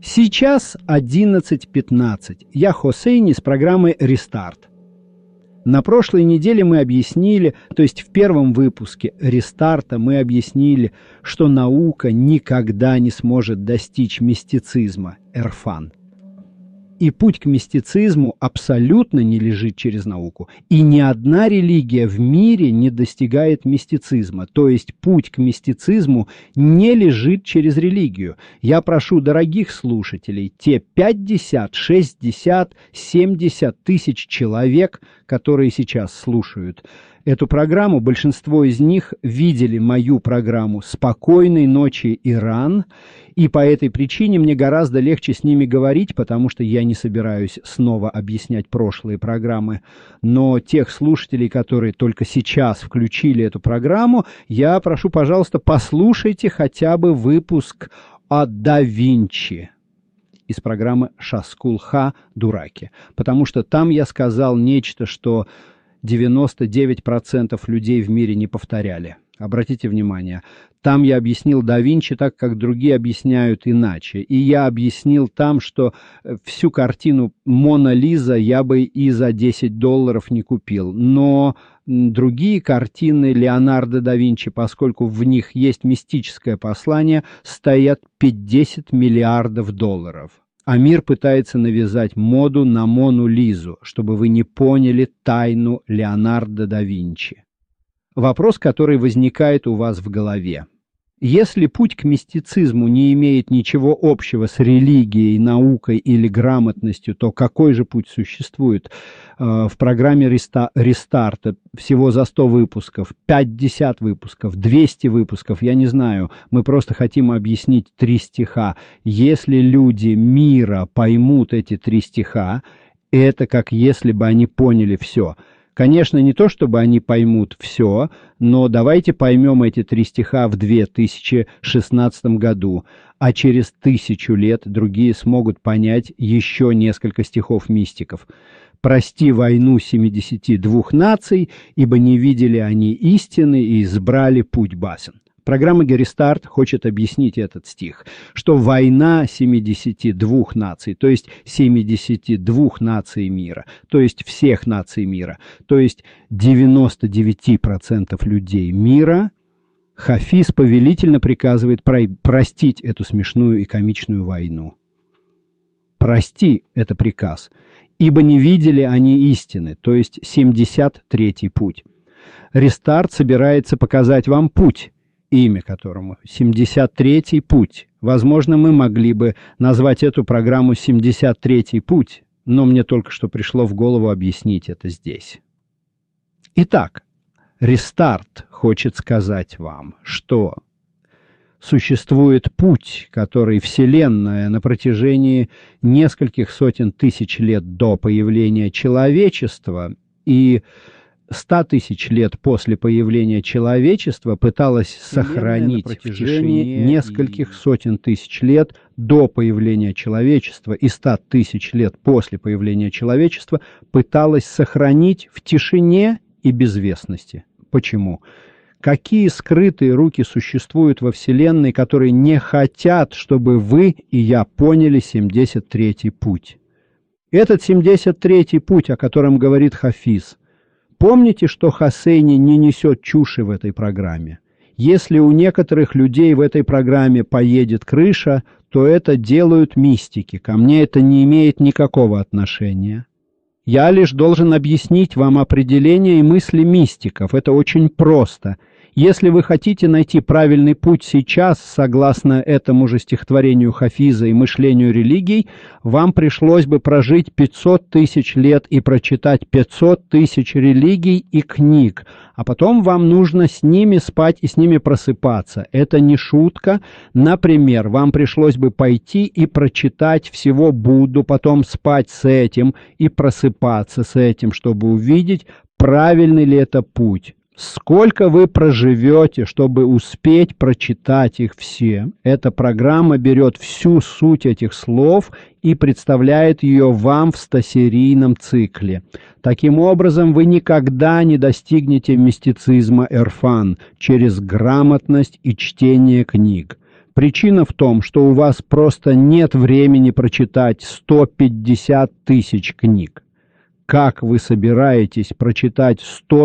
Сейчас 11:15. Я Хосейни с программы «Рестарт». На прошлой неделе мы объяснили, то есть в первом выпуске «Рестарта» мы объяснили, что наука никогда не сможет достичь мистицизма, эрфан. И путь к мистицизму абсолютно не лежит через науку. И ни одна религия в мире не достигает мистицизма. То есть путь к мистицизму не лежит через религию. Я прошу дорогих слушателей, те 50, 60, 70 тысяч человек, которые сейчас слушают эту программу, большинство из них видели мою программу «Спокойной ночи, Иран», и по этой причине мне гораздо легче с ними говорить, потому что я не собираюсь снова объяснять прошлые программы. Но тех слушателей, которые только сейчас включили эту программу, я прошу, пожалуйста, послушайте хотя бы выпуск о да Винчи из программы «Шаскулха Дураки», потому что там я сказал нечто, что 99% людей в мире не повторяли. Обратите внимание, там я объяснил да Винчи так, как другие объясняют иначе. И я объяснил там, что всю картину «Мона Лиза» я бы и за $10 не купил. Но другие картины Леонардо да Винчи, поскольку в них есть мистическое послание, стоят $50 миллиардов. А мир пытается навязать моду на Мону Лизу, чтобы вы не поняли тайну Леонардо да Винчи. Вопрос, который возникает у вас в голове. Если путь к мистицизму не имеет ничего общего с религией, наукой или грамотностью, то какой же путь существует? В программе «Рестарта» всего за 100 выпусков, 50 выпусков, 200 выпусков, я не знаю, мы просто хотим объяснить 3 стиха. Если люди мира поймут эти 3 стиха, это как если бы они поняли все. Конечно, не то, чтобы они поймут все, но давайте поймем эти 3 стиха в 2016 году, а через 1000 лет другие смогут понять еще несколько стихов мистиков. «Прости войну 72 наций, ибо не видели они истины и избрали путь басен». Программа «Рестарт» хочет объяснить этот стих, что война 72 наций, то есть 72 наций мира, то есть всех наций мира, то есть 99% людей мира, Хафиз повелительно приказывает простить эту смешную и комичную войну. «Прости» — это приказ, ибо не видели они истины, то есть 73-й путь. «Рестарт» собирается показать вам путь, имя которому 73-й путь. Возможно, мы могли бы назвать эту программу 73-й путь, но мне только что пришло в голову объяснить это здесь. Итак, «Рестарт» хочет сказать вам, что существует путь, который Вселенная на протяжении нескольких сотен тысяч лет до появления человечества и 100 тысяч лет после появления человечества пыталась сохранить в течение нескольких сотен тысяч лет до появления человечества и 100 тысяч лет после появления человечества пыталась сохранить в тишине и безвестности. Почему? Какие скрытые руки существуют во Вселенной, которые не хотят, чтобы вы и я поняли 73-й путь? Этот 73-й путь, о котором говорит Хафиз, помните, что Хосейни не несет чуши в этой программе? Если у некоторых людей в этой программе поедет крыша, то это делают мистики. Ко мне это не имеет никакого отношения. Я лишь должен объяснить вам определение и мысли мистиков. Это очень просто. Если вы хотите найти правильный путь сейчас, согласно этому же стихотворению Хафиза и мышлению религий, вам пришлось бы прожить 500 тысяч лет и прочитать 500 тысяч религий и книг, а потом вам нужно с ними спать и с ними просыпаться. Это не шутка. Например, вам пришлось бы пойти и прочитать всего Будду, потом спать с этим и просыпаться с этим, чтобы увидеть, правильный ли это путь. Сколько вы проживете, чтобы успеть прочитать их все? Эта программа берет всю суть этих слов и представляет ее вам в 100-серийном цикле. Таким образом, вы никогда не достигнете мистицизма эрфан через грамотность и чтение книг. Причина в том, что у вас просто нет времени прочитать 150 тысяч книг. Как вы собираетесь прочитать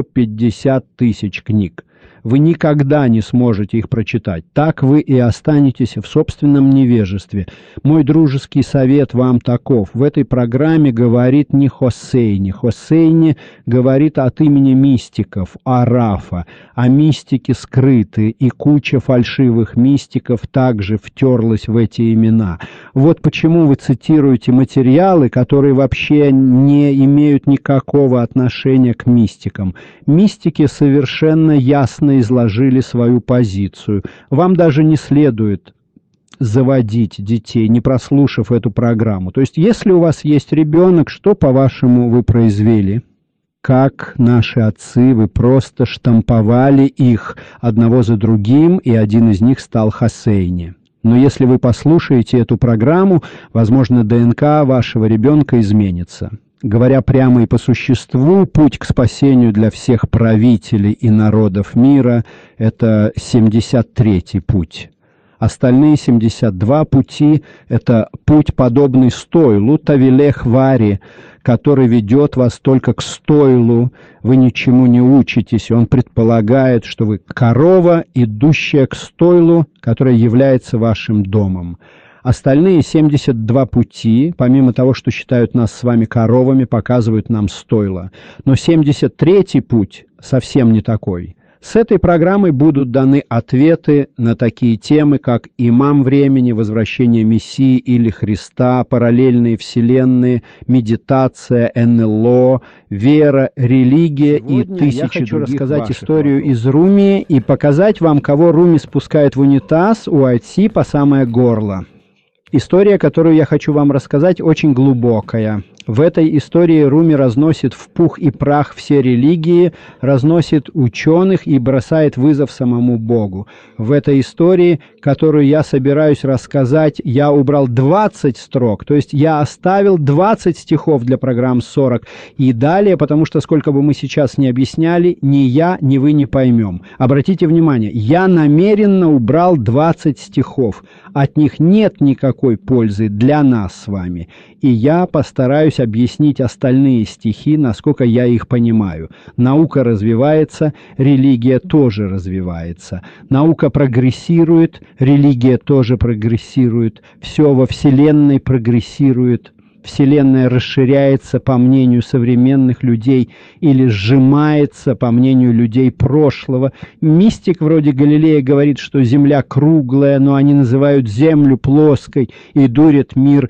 150 тысяч книг? Вы никогда не сможете их прочитать. Так вы и останетесь в собственном невежестве. Мой дружеский совет вам таков. В этой программе говорит не Хосейни. Хосейни говорит от имени мистиков, Арафа. А мистики скрыты, и куча фальшивых мистиков также втерлась в эти имена. Вот почему вы цитируете материалы, которые вообще не имеют никакого отношения к мистикам. Мистики совершенно ясно изложили свою позицию. Вам даже не следует заводить детей, не прослушав эту программу. То есть, если у вас есть ребенок, что, по-вашему, вы произвели? Как наши отцы, вы просто штамповали их одного за другим, и один из них стал Хосейни. Но если вы послушаете эту программу, возможно, ДНК вашего ребенка изменится. Говоря прямо и по существу, путь к спасению для всех правителей и народов мира – это 73-й путь. Остальные 72 пути – это путь, подобный стойлу, Тавилех Вари, который ведет вас только к стойлу. Вы ничему не учитесь. Он предполагает, что вы корова, идущая к стойлу, которая является вашим домом. Остальные 72 пути, помимо того, что считают нас с вами коровами, показывают нам стойло. Но 73-й путь совсем не такой. С этой программой будут даны ответы на такие темы, как имам времени, возвращение Мессии или Христа, параллельные вселенные, медитация, НЛО, вера, религия. Сегодня и тысячи я хочу рассказать историю вопросов из Руми и показать вам, кого Руми спускает в унитаз, у Айти по самое горло. История, которую я хочу вам рассказать, очень глубокая. В этой истории Руми разносит в пух и прах все религии, разносит ученых и бросает вызов самому Богу. В этой истории, которую я собираюсь рассказать, я убрал 20 строк, то есть я оставил 20 стихов для программ 40 и далее, потому что сколько бы мы сейчас ни объясняли, ни я, ни вы не поймем. Обратите внимание, я намеренно убрал 20 стихов. От них нет никакой пользы для нас с вами. И я постараюсь объяснить остальные стихи, насколько я их понимаю. Наука развивается, религия тоже развивается. Наука прогрессирует, религия тоже прогрессирует. Все во Вселенной прогрессирует. Вселенная расширяется, по мнению современных людей, или сжимается, по мнению людей прошлого. Мистик вроде Галилея говорит, что Земля круглая, но они называют Землю плоской и дурят мир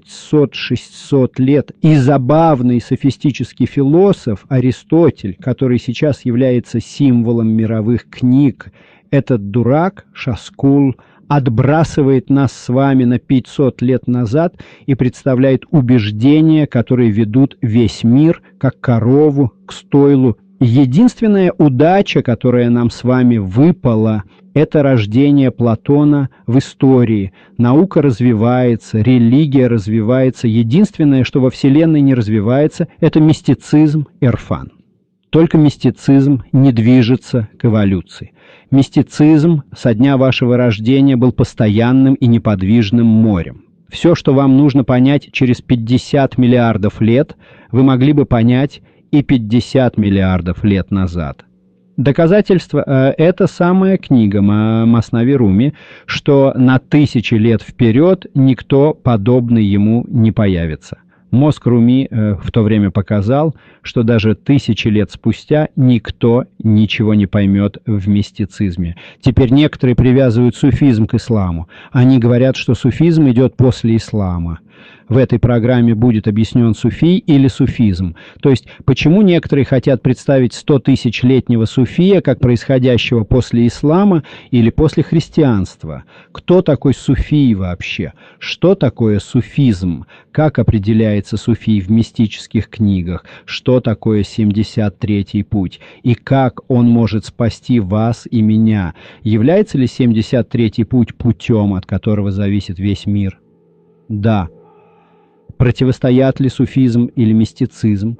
500-600 лет. И забавный софистический философ Аристотель, который сейчас является символом мировых книг, этот дурак, Шаскул, отбрасывает нас с вами на 500 лет назад и представляет убеждения, которые ведут весь мир, как корову, к стойлу. Единственная удача, которая нам с вами выпала, это рождение Платона в истории. Наука развивается, религия развивается. Единственное, что во Вселенной не развивается, это мистицизм, Ирфан. Только мистицизм не движется к эволюции. Мистицизм со дня вашего рождения был постоянным и неподвижным морем. Все, что вам нужно понять через 50 миллиардов лет, вы могли бы понять и 50 миллиардов лет назад. Доказательство – это самая книга Маснави Руми, что на 1000 лет вперед никто подобный ему не появится. Мозг Руми в то время показал, что даже 1000 лет спустя никто ничего не поймет в мистицизме. Теперь некоторые привязывают суфизм к исламу. Они говорят, что суфизм идет после ислама. В этой программе будет объяснен суфий или суфизм. То есть, почему некоторые хотят представить 100 тысячелетнего суфия как происходящего после ислама или после христианства? Кто такой суфий вообще? Что такое суфизм? Как определяется суфий в мистических книгах? Что такое 73-й путь? И как он может спасти вас и меня? Является ли 73-й путь путем, от которого зависит весь мир? Да. Противостоят ли суфизм или мистицизм,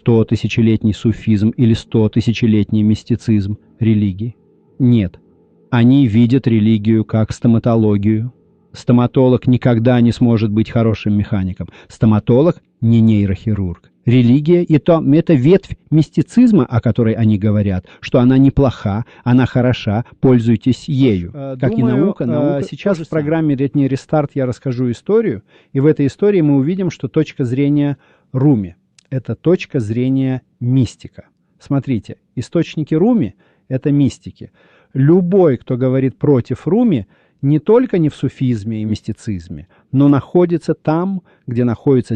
100-тысячелетний суфизм или 100-тысячелетний мистицизм религии? Нет. Они видят религию как стоматологию. Стоматолог никогда не сможет быть хорошим механиком. Стоматолог не нейрохирург. Религия это ветвь мистицизма, о которой они говорят, что она неплоха, она хороша, пользуйтесь ею. Как и наука сейчас в программе «Летний рестарт» я расскажу историю, и в этой истории мы увидим, что точка зрения Руми – это точка зрения мистика. Смотрите, источники Руми – это мистики. Любой, кто говорит против Руми, не только не в суфизме и мистицизме, но находится там, где находятся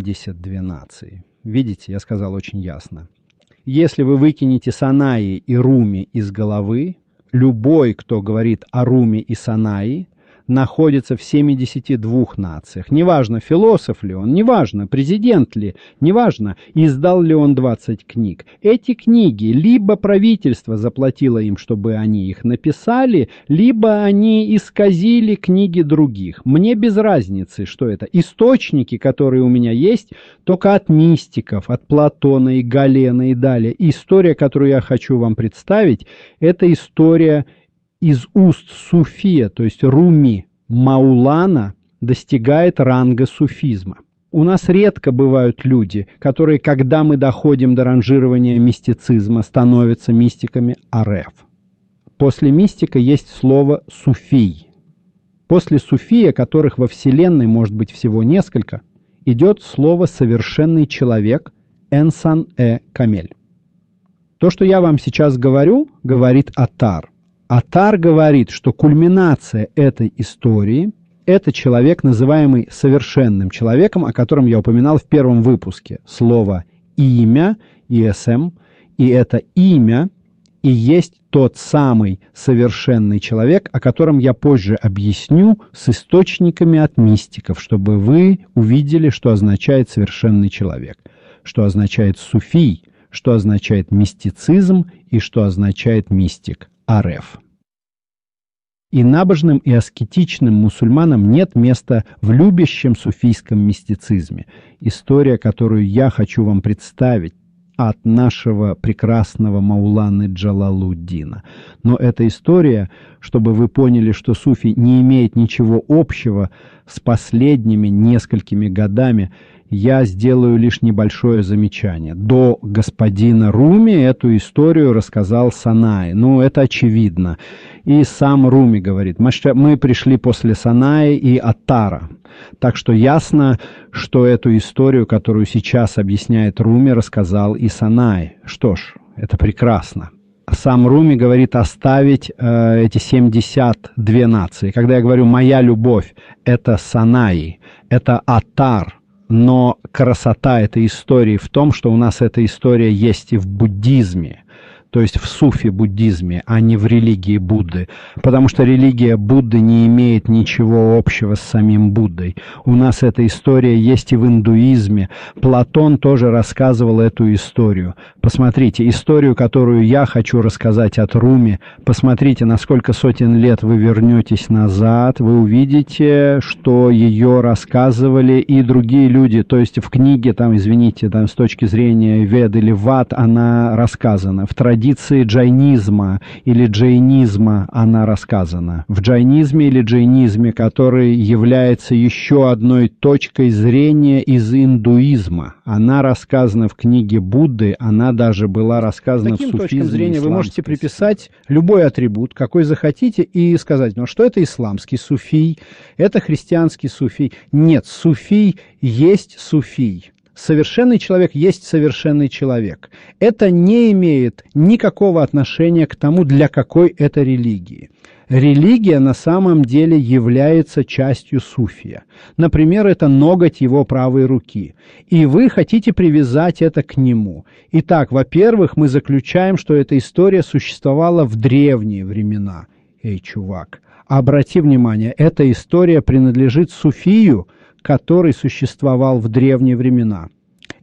72 нации. Видите, я сказал очень ясно. Если вы выкинете Санаи и Руми из головы, любой, кто говорит о Руми и Санаи, находится в 72 нациях. Неважно, философ ли он, неважно, президент ли, неважно, издал ли он 20 книг. Эти книги либо правительство заплатило им, чтобы они их написали, либо они исказили книги других. Мне без разницы, что это. Источники, которые у меня есть, только от мистиков, от Платона и Галена и далее. История, которую я хочу вам представить, это история из уст суфия, то есть Руми, Маулана, достигает ранга суфизма. У нас редко бывают люди, которые, когда мы доходим до ранжирования мистицизма, становятся мистиками АРФ. После мистика есть слово суфий. После суфия, которых во Вселенной может быть всего несколько, идет слово «совершенный человек» энсан-камель. То, что я вам сейчас говорю, говорит Атар. Атар говорит, что кульминация этой истории – это человек, называемый совершенным человеком, о котором я упоминал в первом выпуске. Слово «имя», «ИСМ», и это имя и есть тот самый совершенный человек, о котором я позже объясню с источниками от мистиков, чтобы вы увидели, что означает совершенный человек, что означает суфий, что означает мистицизм и что означает мистик. АРФ. И набожным и аскетичным мусульманам нет места в любящем суфийском мистицизме. История, которую я хочу вам представить, от нашего прекрасного Мауланы Джалалуддина. Но эта история, чтобы вы поняли, что суфи не имеет ничего общего с последними несколькими годами, я сделаю лишь небольшое замечание. До господина Руми эту историю рассказал Санаи. Ну, это очевидно. И сам Руми говорит, мы пришли после Санаи и Аттара. Так что ясно, что эту историю, которую сейчас объясняет Руми, рассказал и Санаи. Что ж, это прекрасно. Сам Руми говорит оставить эти 72 нации. Когда я говорю «моя любовь», это Санаи, это Аттар. Но красота этой истории в том, что у нас эта история есть и в буддизме, то есть в суфи-буддизме, а не в религии Будды. Потому что религия Будды не имеет ничего общего с самим Буддой. У нас эта история есть и в индуизме. Платон тоже рассказывал эту историю. Посмотрите, историю, которую я хочу рассказать от Руми, посмотрите, на сколько сотен лет вы вернетесь назад, вы увидите, что ее рассказывали и другие люди. То есть в книге, там, извините, там, с точки зрения Вед или Ват, она рассказана. В традиции джайнизма или джайнизма она рассказана. В джайнизме или джайнизме, который является еще одной точкой зрения из индуизма. Она рассказана в книге Будды, она даже была рассказана в суфизме. Таким точкам зрения вы можете приписать любой атрибут, какой захотите, и сказать, ну что это исламский суфий, это христианский суфий. Нет, суфий есть суфий. Совершенный человек есть совершенный человек. Это не имеет никакого отношения к тому, для какой это религии. Религия на самом деле является частью суфия. Например, это ноготь его правой руки. И вы хотите привязать это к нему. Итак, во-первых, мы заключаем, что эта история существовала в древние времена. Эй, чувак, обрати внимание, эта история принадлежит суфию, который существовал в древние времена.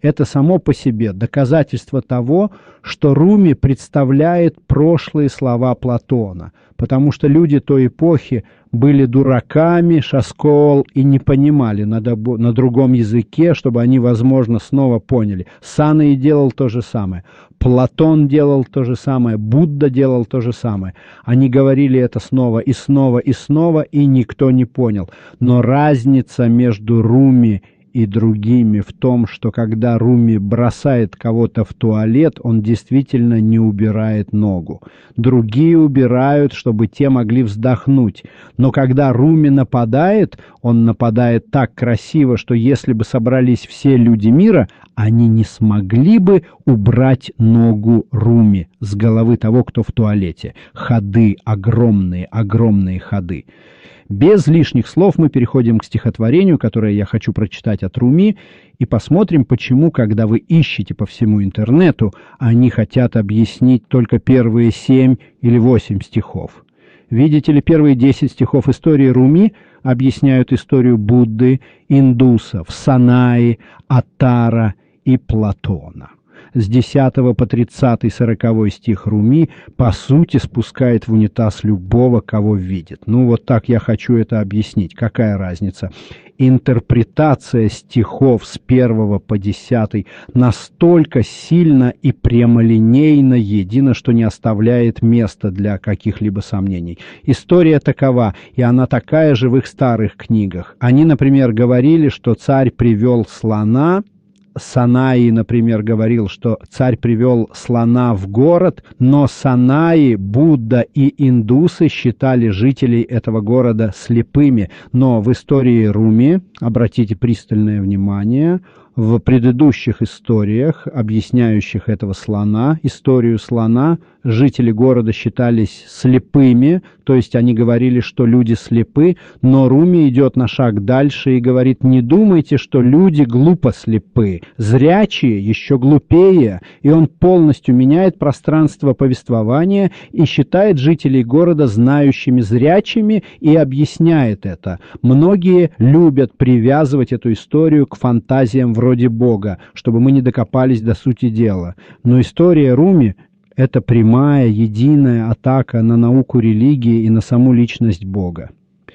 это само по себе доказательство того, что Руми представляет прошлые слова Платона, потому что люди той эпохи были дураками, шаскол, и не понимали на другом языке, чтобы они, возможно, снова поняли. Саной делал то же самое, Платон делал то же самое, Будда делал то же самое. Они говорили это снова и снова и снова, и никто не понял. Но разница между Руми и другими в том, что когда Руми бросает кого-то в туалет, он действительно не убирает ногу. Другие убирают, чтобы те могли вздохнуть. Но когда Руми нападает, он нападает так красиво, что если бы собрались все люди мира, они не смогли бы убрать ногу Руми с головы того, кто в туалете. Ходы, огромные, огромные ходы. Без лишних слов мы переходим к стихотворению, которое я хочу прочитать от Руми, и посмотрим, почему, когда вы ищете по всему интернету, они хотят объяснить только первые 7 или 8 стихов. Видите ли, первые 10 стихов истории Руми объясняют историю Будды, индусов, Санаи, Аттара и Платона. С 10 по 30-40 стих Руми, по сути, спускает в унитаз любого, кого видит. Ну, вот так я хочу это объяснить. Какая разница? Интерпретация стихов с 1 по 10 настолько сильно и прямолинейно едина, что не оставляет места для каких-либо сомнений. История такова, и она такая же в их старых книгах. Они, например, говорили, что царь привел слона. Санаи, например, говорил, что царь привел слона в город, но Санаи, Будда и индусы считали жителей этого города слепыми. Но в истории Руми, обратите пристальное внимание, в предыдущих историях, объясняющих этого слона, историю слона, жители города считались слепыми, то есть они говорили, что люди слепы, но Руми идет на шаг дальше и говорит: не думайте, что люди глупо слепы, зрячие еще глупее, и он полностью меняет пространство повествования и считает жителей города знающими зрячими и объясняет это. Многие любят привязывать эту историю к фантазиям вроде Бога, чтобы мы не докопались до сути дела. Но история Руми — это прямая, единая атака на науку религии и на саму личность Бога.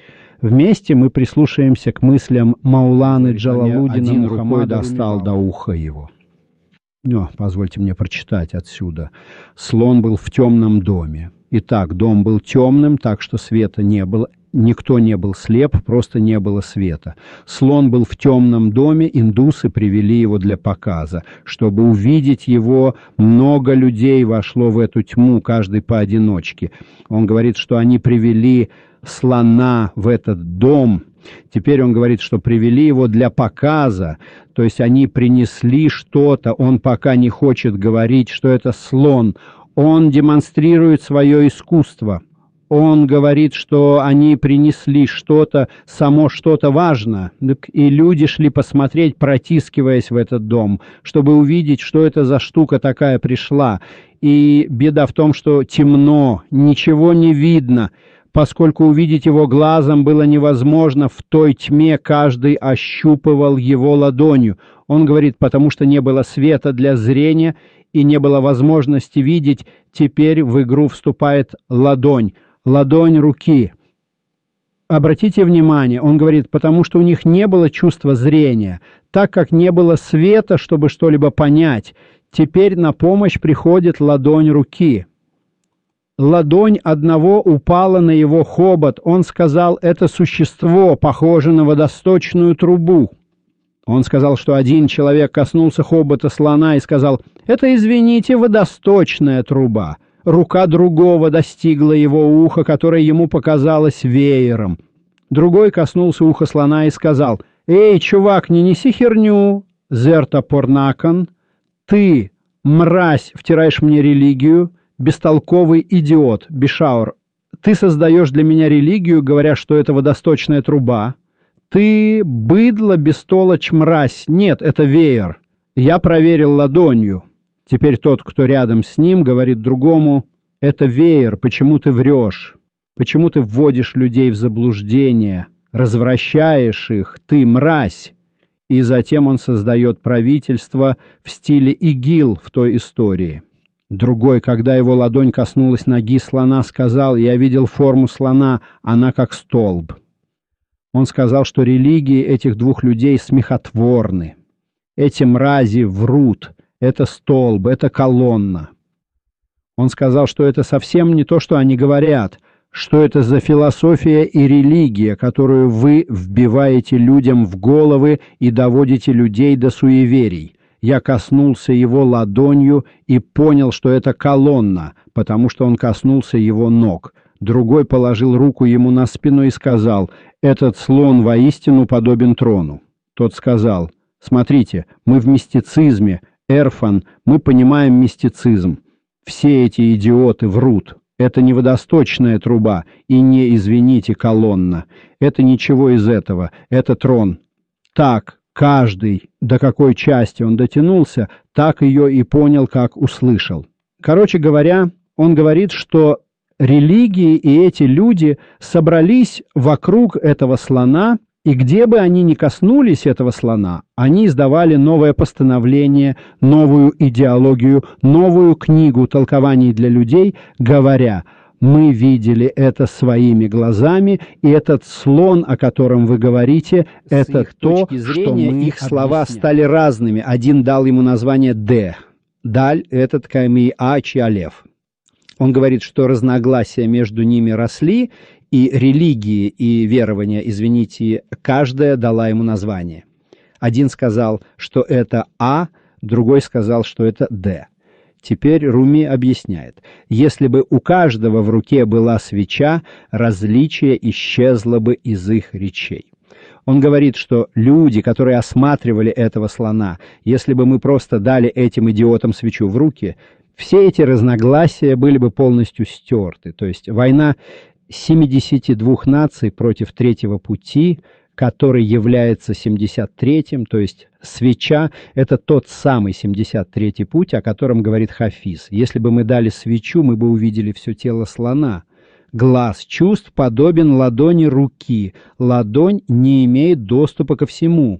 Вместе мы прислушаемся к мыслям Мауланы Джалалуддина. Мухаммад достал до уха его. Позвольте мне прочитать отсюда. Слон был в темном доме. Итак, дом был темным, так что света не было. Никто не был слеп, просто не было света. Слон был в темном доме, индусы привели его для показа. Чтобы увидеть его, много людей вошло в эту тьму, каждый поодиночке. Он говорит, что они привели слона в этот дом. Теперь он говорит, что привели его для показа, то есть они принесли что-то, он пока не хочет говорить, что это слон. Он демонстрирует свое искусство. Он говорит, что они принесли что-то, само что-то важно, и люди шли посмотреть, протискиваясь в этот дом, чтобы увидеть, что это за штука такая пришла. И беда в том, что темно, ничего не видно. Поскольку увидеть его глазом было невозможно, в той тьме каждый ощупывал его ладонью. Он говорит, потому что не было света для зрения и не было возможности видеть, теперь в игру вступает ладонь. Ладонь руки. Обратите внимание, он говорит, потому что у них не было чувства зрения, так как не было света, чтобы что-либо понять. Теперь на помощь приходит ладонь руки. Ладонь одного упала на его хобот. Он сказал, это существо похоже на водосточную трубу. Он сказал, что один человек коснулся хобота слона и сказал, это, извините, водосточная труба. Рука другого достигла его уха, которое ему показалось веером. Другой коснулся уха слона и сказал, «Эй, чувак, не неси херню, зерта порнакан, ты, мразь, втираешь мне религию, бестолковый идиот, Бишаур, ты создаешь для меня религию, говоря, что это водосточная труба. Ты быдло, бестолочь, мразь, нет, это веер. Я проверил ладонью». Теперь тот, кто рядом с ним, говорит другому, «Это веер, почему ты врешь? Почему ты вводишь людей в заблуждение, развращаешь их, ты мразь?» и затем он создает правительство в стиле ИГИЛ в той истории. Другой, когда его ладонь коснулась ноги слона, сказал: «Я видел форму слона, она как столб». Он сказал, что религии этих двух людей смехотворны. Эти мрази врут, это столб, это колонна. Он сказал, что это совсем не то, что они говорят, что это за философия и религия, которую вы вбиваете людям в головы и доводите людей до суеверий. Я коснулся его ладонью и понял, что это колонна, потому что он коснулся его ног. Другой положил руку ему на спину и сказал: «Этот слон воистину подобен трону». Тот сказал: «Смотрите, мы в мистицизме, Эрфан, мы понимаем мистицизм. Все эти идиоты врут. Это не водосточная труба и не, извините, колонна. Это ничего из этого, это трон». Так, каждый, до какой части он дотянулся, так ее и понял, как услышал. Короче говоря, он говорит, что религии и эти люди собрались вокруг этого слона, и где бы они ни коснулись этого слона, они издавали новое постановление, новую идеологию, новую книгу толкований для людей, говоря: «Мы видели это своими глазами, и этот слон, о котором вы говорите, это то, что мы их слова стали разными». Один дал ему название «Д». Даль — этот Ками Ачи Алев. Он говорит, что разногласия между ними росли, и религии и верования, извините, каждая дала ему название. Один сказал, что это А, другой сказал, что это Д. Теперь Руми объясняет: если бы у каждого в руке была свеча, различие исчезло бы из их речей. Он говорит, что люди, которые осматривали этого слона, если бы мы просто дали этим идиотам свечу в руки, все эти разногласия были бы полностью стерты. То есть война 72 наций против Третьего пути, который является 73-м, то есть свеча — это тот самый 73-й путь, о котором говорит Хафиз. Если бы мы дали свечу, мы бы увидели все тело слона. Глаз чувств подобен ладони руки. Ладонь не имеет доступа ко всему.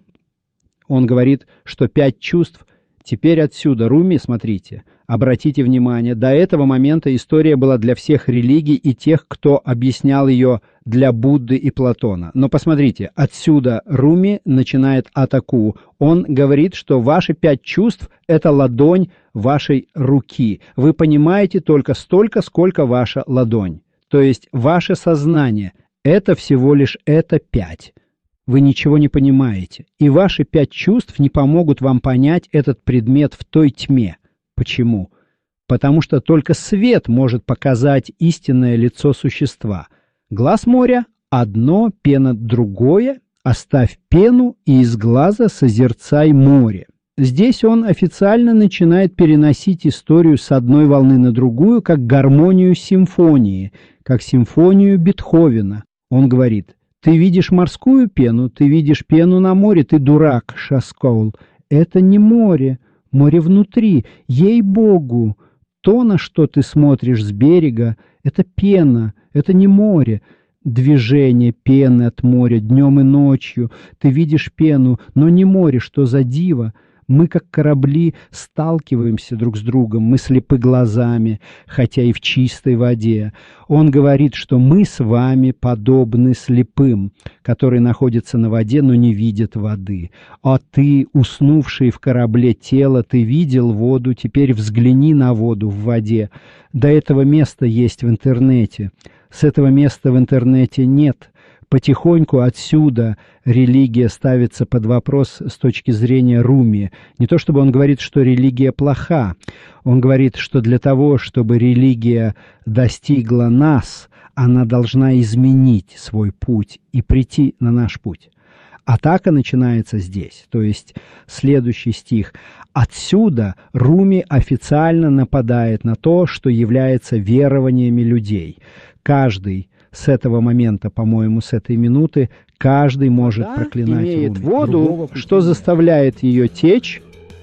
Он говорит, что 5 чувств. Теперь отсюда, Руми, смотрите, обратите внимание, до этого момента история была для всех религий и тех, кто объяснял ее для Будды и Платона. Но посмотрите, отсюда Руми начинает атаку. Он говорит, что ваши 5 чувств — это ладонь вашей руки. Вы понимаете только столько, сколько ваша ладонь. То есть ваше сознание — это всего лишь это 5. Вы ничего не понимаете, и ваши 5 чувств не помогут вам понять этот предмет в той тьме. Почему? Потому что только свет может показать истинное лицо существа. Глаз моря — одно, пена — другое. Оставь пену, и из глаза созерцай море. Здесь он официально начинает переносить историю с одной волны на другую, как гармонию симфонии, как симфонию Бетховена. Он говорит: «Ты видишь морскую пену, ты видишь пену на море, ты дурак, Шаскоул. Это не море, море внутри, ей-богу. То, на что ты смотришь с берега, это пена, это не море. Движение пены от моря днем и ночью. Ты видишь пену, но не море, что за диво. Мы, как корабли, сталкиваемся друг с другом, мы слепы глазами, хотя и в чистой воде. Он говорит, что мы с вами подобны слепым, которые находятся на воде, но не видят воды. А ты, уснувший в корабле тело, ты видел воду, теперь взгляни на воду в воде. До этого места есть в интернете. С этого места в интернете нет. Потихоньку отсюда религия ставится под вопрос с точки зрения Руми. Не то чтобы он говорит, что религия плоха. Он говорит, что для того, чтобы религия достигла нас, она должна изменить свой путь и прийти на наш путь. Атака начинается здесь, то есть следующий стих. Отсюда Руми официально нападает на то, что является верованиями людей. Каждый с этого момента, по-моему, с этой минуты, каждый может проклинать имеет воду, что заставляет ее течь.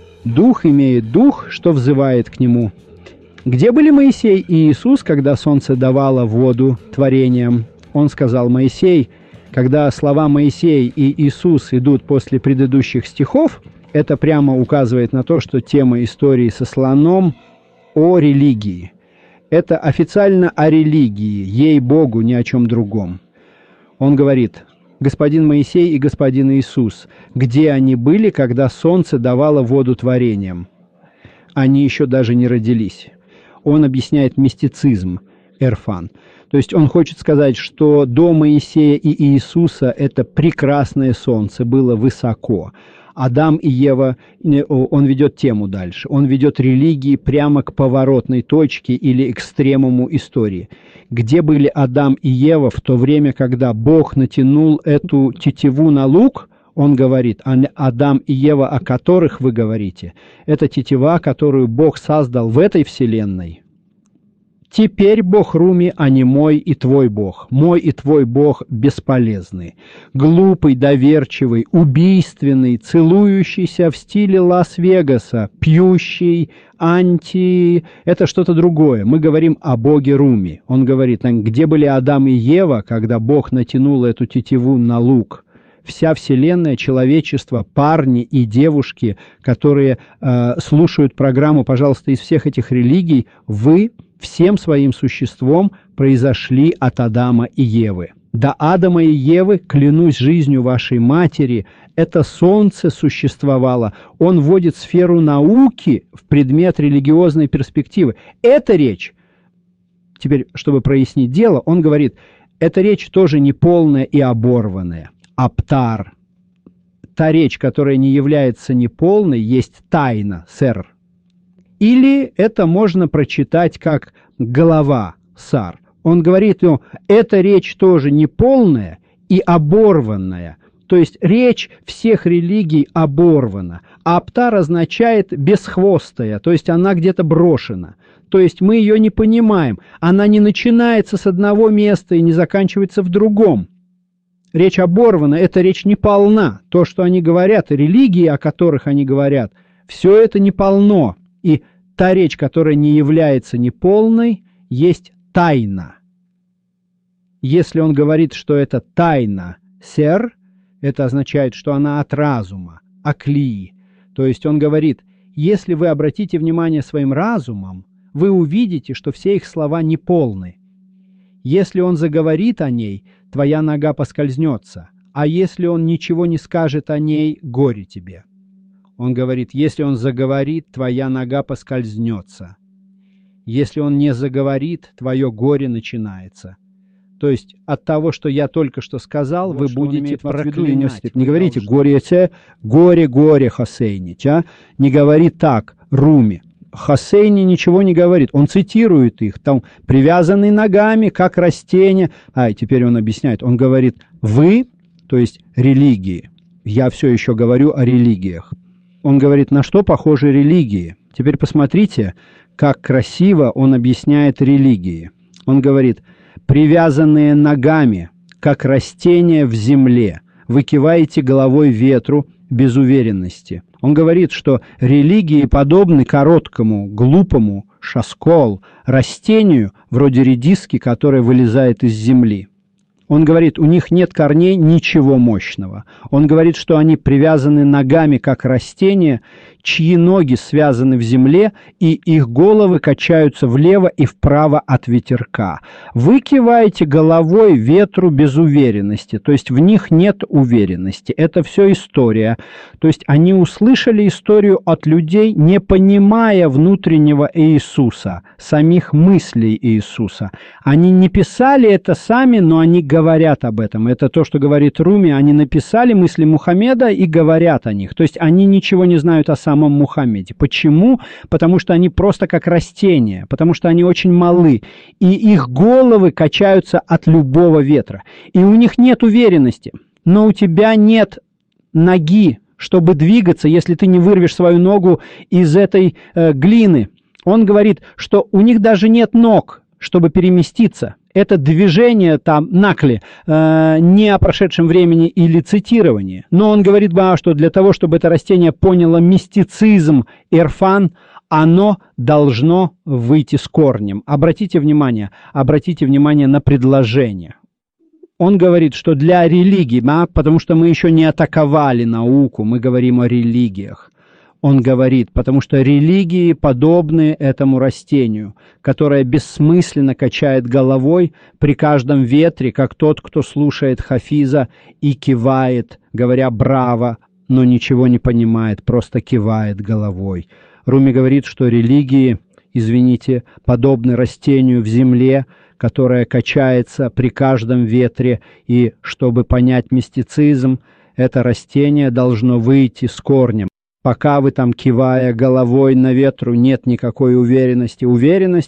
Дух имеет дух, что взывает к нему. Где были Моисей и Иисус, когда солнце давало воду творениям? Он сказал: Моисей, когда слова Моисей и Иисус идут после предыдущих стихов, это прямо указывает на то, что тема истории со слоном о религии. Это официально о религии, ей-богу, ни о чем другом. Он говорит: господин Моисей и господин Иисус, где они были, когда солнце давало воду творениям? Они еще даже не родились. Он объясняет мистицизм, Эрфан. То есть он хочет сказать, что до Моисея и Иисуса это прекрасное солнце было высоко. Адам и Ева, он ведет тему дальше, он ведет религии прямо к поворотной точке или экстремуму истории. Где были Адам и Ева в то время, когда Бог натянул эту тетиву на лук? Он говорит: Адам и Ева, о которых вы говорите, это тетива, которую Бог создал в этой вселенной. Теперь Бог Руми, а не мой и твой Бог. Мой и твой Бог бесполезны. Глупый, доверчивый, убийственный, целующийся в стиле Лас-Вегаса, пьющий, это что-то другое. Мы говорим о Боге Руми. Он говорит: где были Адам и Ева, когда Бог натянул эту тетиву на лук? Вся вселенная, человечество, парни и девушки, которые слушают программу, пожалуйста, из всех этих религий, вы всем своим существом произошли от Адама и Евы. До Адама и Евы, клянусь жизнью вашей матери, это солнце существовало. Он вводит сферу науки в предмет религиозной перспективы. Эта речь, теперь, чтобы прояснить дело, он говорит, эта речь тоже неполная и оборванная. Аптар. Та речь, которая не является неполной, есть тайна, сэр. Или это можно прочитать как голова, сар. Он говорит, эта речь тоже неполная и оборванная. То есть речь всех религий оборвана. А аптар означает бесхвостая, то есть она где-то брошена. То есть мы ее не понимаем. Она не начинается с одного места и не заканчивается в другом. Речь оборвана, эта речь не полна. То, что они говорят, религии, о которых они говорят, все это не полно. И та речь, которая не является неполной, есть тайна. Если он говорит, что это тайна, сэр, это означает, что она от разума, аклии. То есть он говорит, если вы обратите внимание своим разумом, вы увидите, что все их слова неполны. Если он заговорит о ней, твоя нога поскользнется, а если он ничего не скажет о ней, горе тебе. Он говорит, если он заговорит, твоя нога поскользнется. Если он не заговорит, твое горе начинается. То есть от того, что я только что сказал, вот вы будете проклинать. Не говорите горе Хосейнич, не говори так, Руми. Хосейни ничего не говорит, он цитирует их, там привязанный ногами, как растение. И теперь он объясняет, он говорит, вы, то есть религии, я все еще говорю о религиях. Он говорит, на что похожи религии. Теперь посмотрите, как красиво он объясняет религии. Он говорит, привязанные ногами, как растения в земле, вы киваете головой ветру без уверенности. Он говорит, что религии подобны короткому, глупому шаскол, растению, вроде редиски, которое вылезает из земли. Он говорит, у них нет корней, ничего мощного. Он говорит, что они привязаны ногами, как растения, чьи ноги связаны в земле, и их головы качаются влево и вправо от ветерка. Вы киваете головой ветру без уверенности, то есть в них нет уверенности. Это все история. То есть они услышали историю от людей, не понимая внутреннего Иисуса, самих мыслей Иисуса. Они не писали это сами, но они говорят об этом. Это то, что говорит Руми. Они написали мысли Мухаммеда и говорят о них. То есть они ничего не знают о самом Мухаммеде. Почему? Потому что они просто как растения, потому что они очень малы, и их головы качаются от любого ветра. И у них нет уверенности. Но у тебя нет ноги, чтобы двигаться, если ты не вырвешь свою ногу из этой глины. Он говорит, что у них даже нет ног, чтобы переместиться. Это движение там, накли, не о прошедшем времени или цитировании. Но он говорит, что для того, чтобы это растение поняло мистицизм Эрфан, оно должно выйти с корнем. Обратите внимание на предложение. Он говорит, что для религии, потому что мы еще не атаковали науку, мы говорим о религиях. Он говорит, потому что религии подобны этому растению, которое бессмысленно качает головой при каждом ветре, как тот, кто слушает Хафиза и кивает, говоря «браво», но ничего не понимает, просто кивает головой. Руми говорит, что религии, извините, подобны растению в земле, которое качается при каждом ветре, и чтобы понять мистицизм, это растение должно выйти с корнем. Пока вы там, кивая головой на ветру, нет никакой уверенности. Уверенность –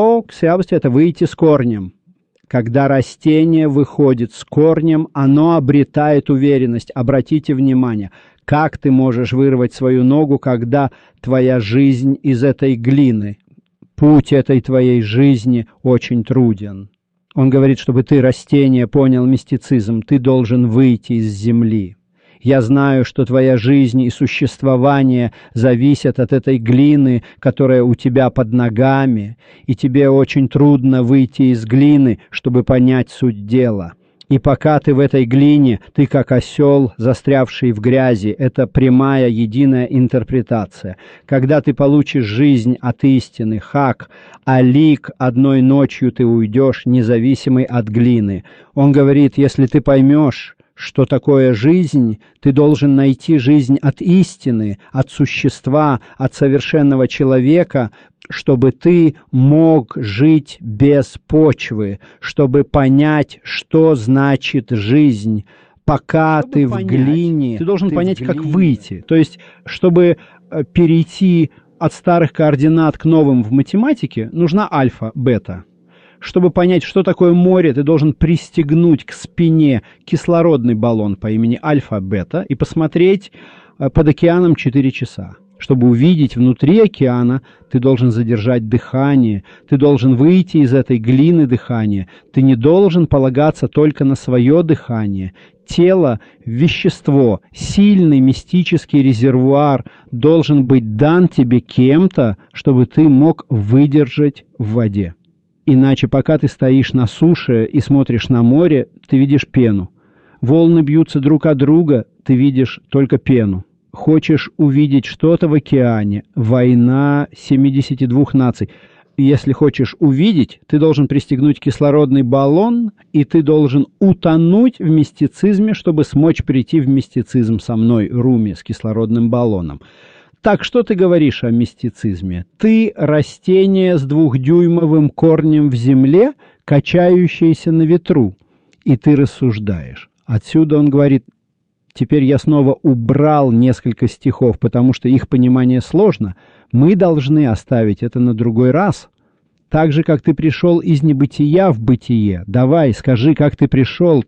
это выйти с корнем. Когда растение выходит с корнем, оно обретает уверенность. Обратите внимание, как ты можешь вырвать свою ногу, когда твоя жизнь из этой глины. Путь этой твоей жизни очень труден. Он говорит, чтобы ты, растение, понял мистицизм, ты должен выйти из земли. Я знаю, что твоя жизнь и существование зависят от этой глины, которая у тебя под ногами, и тебе очень трудно выйти из глины, чтобы понять суть дела. И пока ты в этой глине, ты как осел, застрявший в грязи. Это прямая, единая интерпретация. Когда ты получишь жизнь от истины, хак, алик, одной ночью ты уйдешь, независимый от глины. Он говорит, если ты поймешь, что такое жизнь, ты должен найти жизнь от истины, от существа, от совершенного человека, чтобы ты мог жить без почвы, чтобы понять, что значит жизнь. Пока чтобы ты в глине, ты должен понять, как выйти. То есть, чтобы перейти от старых координат к новым в математике, нужна альфа, бета. Чтобы понять, что такое море, ты должен пристегнуть к спине кислородный баллон по имени альфа-бета и посмотреть под океаном 4 часа. Чтобы увидеть внутри океана, ты должен задержать дыхание, ты должен выйти из этой глины дыхания, ты не должен полагаться только на свое дыхание. Тело, вещество, сильный мистический резервуар должен быть дан тебе кем-то, чтобы ты мог выдержать в воде. Иначе, пока ты стоишь на суше и смотришь на море, ты видишь пену. Волны бьются друг от друга, ты видишь только пену. Хочешь увидеть что-то в океане, война 72 наций. Если хочешь увидеть, ты должен пристегнуть кислородный баллон, и ты должен утонуть в мистицизме, чтобы смочь прийти в мистицизм со мной, Руми, с кислородным баллоном. Так, что ты говоришь о мистицизме? Ты растение с 2-дюймовым корнем в земле, качающееся на ветру, и ты рассуждаешь. Отсюда он говорит, теперь я снова убрал несколько стихов, потому что их понимание сложно. Мы должны оставить это на другой раз. Так же, как ты пришел из небытия в бытие. Давай, скажи, как ты пришел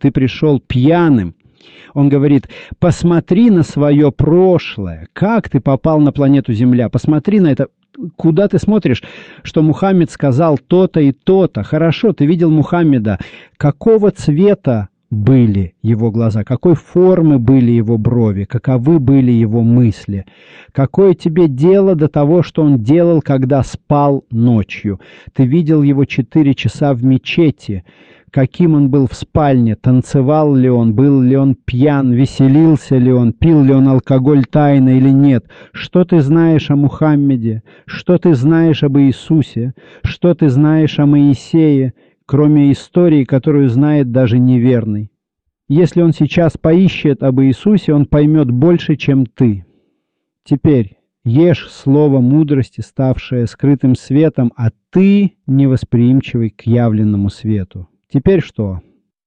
пьяным. Он говорит, посмотри на свое прошлое, как ты попал на планету Земля, посмотри на это, куда ты смотришь, что Мухаммед сказал то-то и то-то. Хорошо, ты видел Мухаммеда, какого цвета были его глаза, какой формы были его брови, каковы были его мысли. Какое тебе дело до того, что он делал, когда спал ночью? Ты видел его 4 часа в мечети. Каким он был в спальне, танцевал ли он, был ли он пьян, веселился ли он, пил ли он алкоголь тайно или нет. Что ты знаешь о Мухаммеде? Что ты знаешь об Иисусе? Что ты знаешь о Моисее, кроме истории, которую знает даже неверный? Если он сейчас поищет об Иисусе, он поймет больше, чем ты. Теперь ешь слово мудрости, ставшее скрытым светом, а ты невосприимчивый к явленному свету. Теперь что?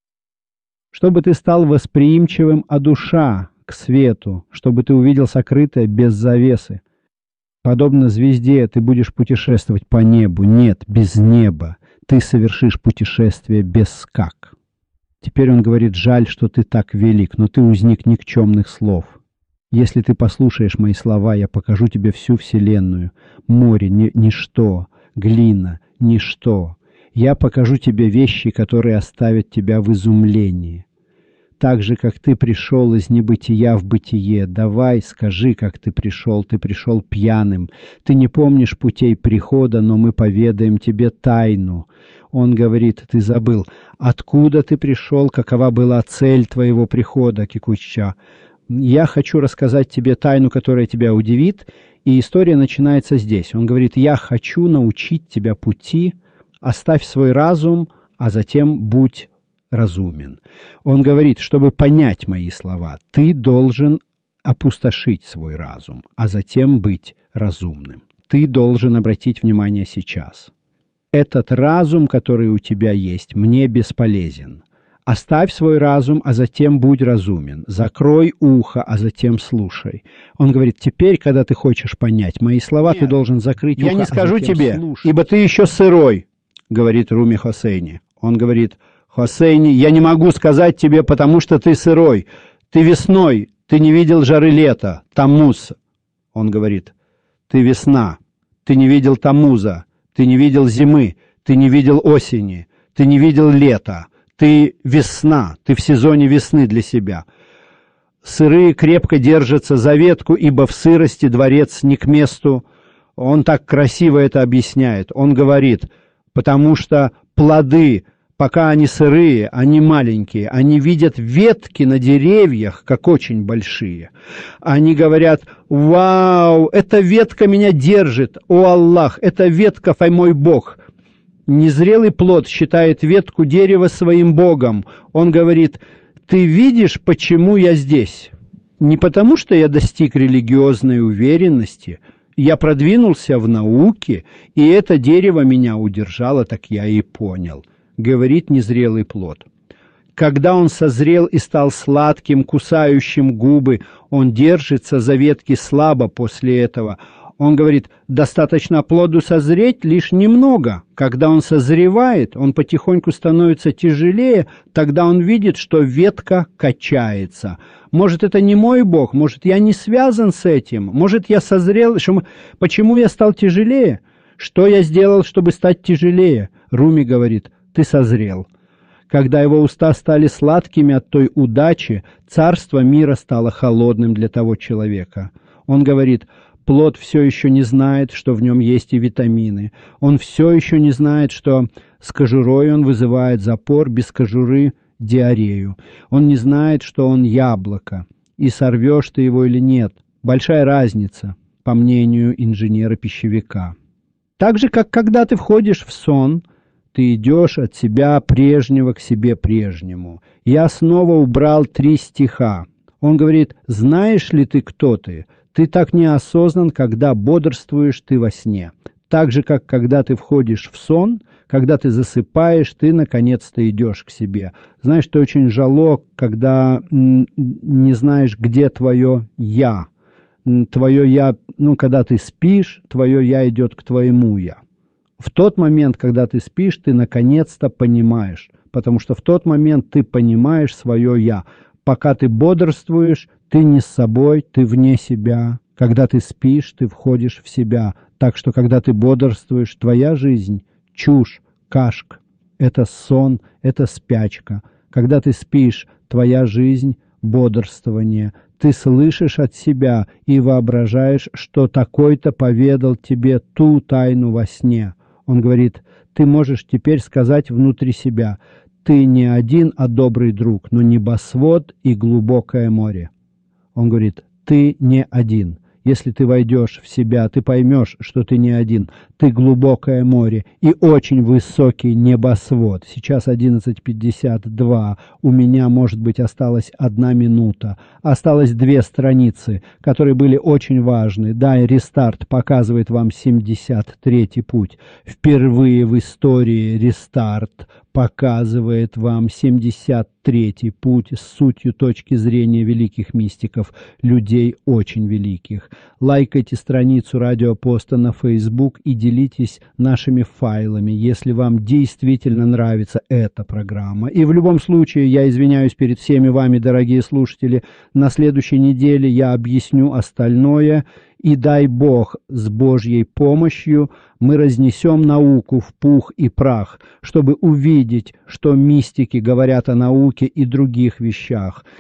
Чтобы ты стал восприимчивым, а душа к свету, чтобы ты увидел сокрытое без завесы. Подобно звезде ты будешь путешествовать по небу. Нет, без неба. Ты совершишь путешествие без скак. Теперь он говорит, жаль, что ты так велик, но ты узник никчемных слов. Если ты послушаешь мои слова, я покажу тебе всю вселенную. Море — ничто, глина — ничто. Я покажу тебе вещи, которые оставят тебя в изумлении. так же, как ты пришел из небытия в бытие. Давай, скажи, как ты пришел пьяным. Ты не помнишь путей прихода, но мы поведаем тебе тайну. Он говорит, ты забыл, откуда ты пришел, какова была цель твоего прихода, Кикучча. Я хочу рассказать тебе тайну, которая тебя удивит, и история начинается здесь. Он говорит, я хочу научить тебя пути, оставь свой разум, а затем будь разумен. Он говорит, чтобы понять мои слова, ты должен опустошить свой разум, а затем быть разумным. Ты должен обратить внимание сейчас. Этот разум, который у тебя есть, мне бесполезен. Оставь свой разум, а затем будь разумен. Закрой ухо, а затем слушай. Он говорит, теперь, когда ты хочешь понять мои слова, ты должен закрыть ухо, я не скажу тебе, слушай. ибо ты еще сырой, говорит Руми Хосейни. Он говорит, Хосейни, я не могу сказать тебе, потому что ты сырой. Ты весной, ты не видел жары лета, Таммуз. Он говорит, ты весна, ты не видел Таммуза. Ты не видел зимы, ты не видел осени, ты не видел лета, ты весна, ты в сезоне весны для себя. Сырые крепко держатся за ветку, ибо в сырости дворец не к месту. Он так красиво это объясняет. Он говорит, потому что плоды, пока они сырые, они маленькие, они видят ветки на деревьях, как очень большие. Они говорят, вау, эта ветка меня держит, о Аллах, эта ветка, мой Бог. Незрелый плод считает ветку дерева своим Богом. Он говорит, ты видишь, почему я здесь? Не потому, что я достиг религиозной уверенности, я продвинулся в науке, и это дерево меня удержало, так я и понял. Говорит незрелый плод. Когда он созрел и стал сладким, кусающим губы, он держится за ветки слабо после этого. Он говорит, достаточно плоду созреть лишь немного. Когда он созревает, он потихоньку становится тяжелее, тогда он видит, что ветка качается. Может, это не мой Бог, может, я не связан с этим, может, я созрел. Почему я стал тяжелее? Что я сделал, чтобы стать тяжелее? Руми говорит, ты созрел. Когда его уста стали сладкими от той удачи, царство мира стало холодным для того человека. Он говорит, плод все еще не знает, что в нем есть и витамины. Он все еще не знает, что с кожурой он вызывает запор, без кожуры – диарею. Он не знает, что он яблоко, и сорвешь ты его или нет. Большая разница, по мнению инженера-пищевика. Так же, как когда ты входишь в сон, ты идешь от себя прежнего к себе прежнему. Я снова убрал 3 стиха. Он говорит, знаешь ли ты, кто ты? Ты так неосознан, когда бодрствуешь ты во сне. Так же, как когда ты входишь в сон, когда ты засыпаешь, ты наконец-то идешь к себе. Знаешь, ты очень жалок, когда не знаешь, где твое «я». Твое «я», когда ты спишь, твое «я» идет к твоему «я». В тот момент, когда ты спишь, ты наконец-то понимаешь, потому что в тот момент ты понимаешь свое «я». Пока ты бодрствуешь, ты не с собой, ты вне себя. Когда ты спишь, ты входишь в себя. Так что, когда ты бодрствуешь, твоя жизнь – чушь, кашк. Это сон, это спячка. Когда ты спишь, твоя жизнь – бодрствование. Ты слышишь от себя и воображаешь, что такой-то поведал тебе ту тайну во сне. Он говорит, ты можешь теперь сказать внутри себя, ты не один, а добрый друг, но небосвод и глубокое море. Он говорит, ты не один. Если ты войдешь в себя, ты поймешь, что ты не один. Ты глубокое море и очень высокий небосвод. Сейчас 11:52. У меня, может быть, осталась 1 минута. Осталось 2 страницы, которые были очень важны. Да, и рестарт показывает вам 73-й путь. Впервые в истории рестарт показывает вам 73-й путь с сутью точки зрения великих мистиков, людей очень великих. Лайкайте страницу Радио Апоста на Facebook и делитесь нашими файлами, если вам действительно нравится эта программа. И в любом случае, я извиняюсь перед всеми вами, дорогие слушатели, на следующей неделе я объясню остальное, И дай Бог, с Божьей помощью мы разнесем науку в пух и прах, чтобы увидеть, что мистики говорят о науке и других вещах,